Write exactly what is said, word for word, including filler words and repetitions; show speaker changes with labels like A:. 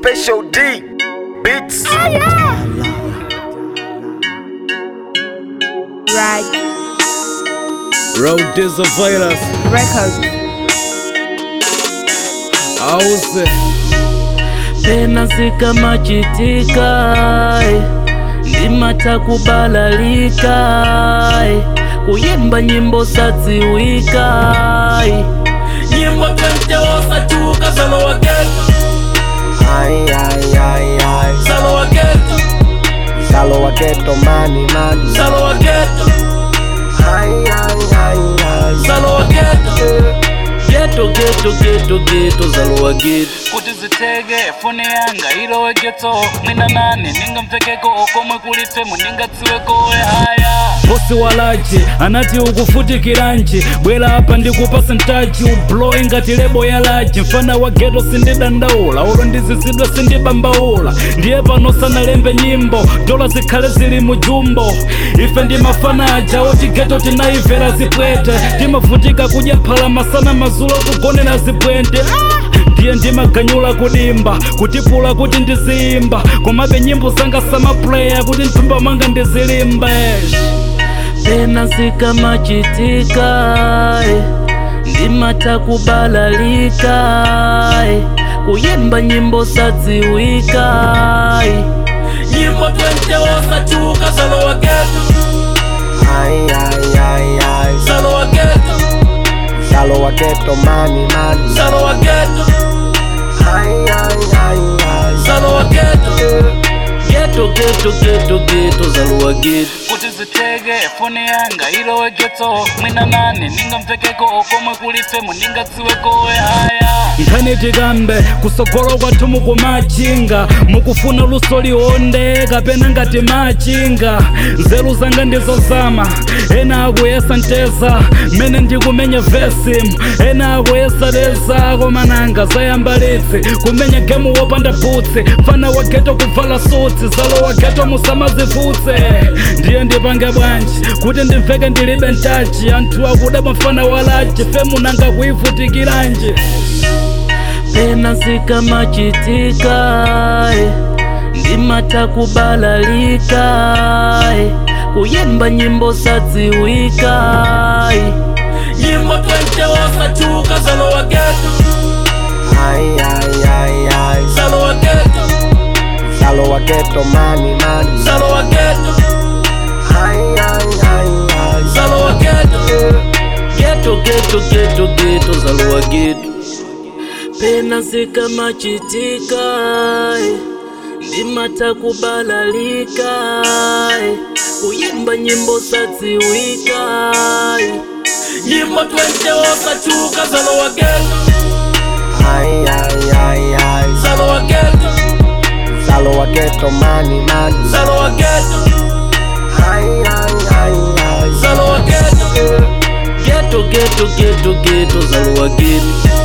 A: Special D Beats.
B: Oh, yeah. Right.
C: Road Disavators
B: Records.
C: Auze
D: Pena zika machitika ndima takubalalika kuyimba nyimbo sadziwika nyimbo twente osachuka salo wa ghetto
A: Ay, ay, ay, ay.
D: salo wa ghetto
A: Salo wa ghetto, mani, mani.
D: salo wa ghetto
A: Ay, ay, ay, ay.
D: salo wa ghetto ghetto ghetto ghetto ghetto salo wa ghetto kuti zitege fone yanga ilowe ghetto mwina nane ningamvekeko okomwe kulifemu ningatsiweko haya bosi walaji anati ukufutikiranji bwela apa ndikupasa ntaji ublowe ngati lebo ya laji mfana wa ghetto sindidandaula ulo ndizizidwa sindibambaula ndiye pano sanalembe nyimbo dola zikhale zili mujumbo ife ndi mafana aja oti ghetto tinaivera zipwete timavutika kudya phala masana mazulo kugonera zipwente ndiye ndimaganyula kudimba kutipula kuti ndizimba komabe nyimbo zanga samaplaya kuti mthumba manga ndizilimbe pena zika machitika ndima takubalalika kuyimba nyimbo sadziwika nyimbo twente osachuka salo wa ghetto
A: Ay, ay, ay, ay.
D: salo wa ghetto
A: Salo wa ghetto, mani, mani.
D: salo wa ghetto
A: Ay, ay, ay, ay.
D: salo wa ghetto ghetto ghetto ghetto ghetto salo wa ghetto kuti zitege fone yanga ilowe ghetto mwina nane ningamvekeko okomwe kulifemu ningatsiweko haya nkhani tikambe kusogolo kwathu mukumachinga mukufuna luso lionde kapena ngati machinga nzeru zanga ndizozama ena akuyesa nteza mene ndikumenya vesimu ena akuyesa leza komananga zayamba litsi kumenya gemu wopanda butsi fana wa ghetto kuvala sutsi zalo wa ghetto musamazivutse ndiye ndipange bwanji kuti ndimveke ndilibe ntachi anthu akuda mafana walaji femu nanga kuivutikiranji pena zika machitika ndima takubalalika kuyimba nyimbo sadziwika nyimbo twente osachuka salo wa ghetto
A: Ay, ay, ay, ay.
D: salo wa ghetto
A: Salo wa ghetto, mani, mani.
D: salo wa ghetto
A: Ay, ay, ay, ay.
D: salo wa ghetto ghetto ghetto ghetto ghetto salo wa ghetto pena zika machitika ndima takubalalika kuyimba nyimbo sadziwika nyimbo twente osachuka salo wa ghetto
A: Ay, ay, ay, ay.
D: salo wa ghetto
A: Salo wa ghetto, mani, mani.
D: salo wa ghetto
A: Ay, ay, ay, ay.
D: salo wa ghetto ghetto ghetto ghetto ghetto salo wa ghetto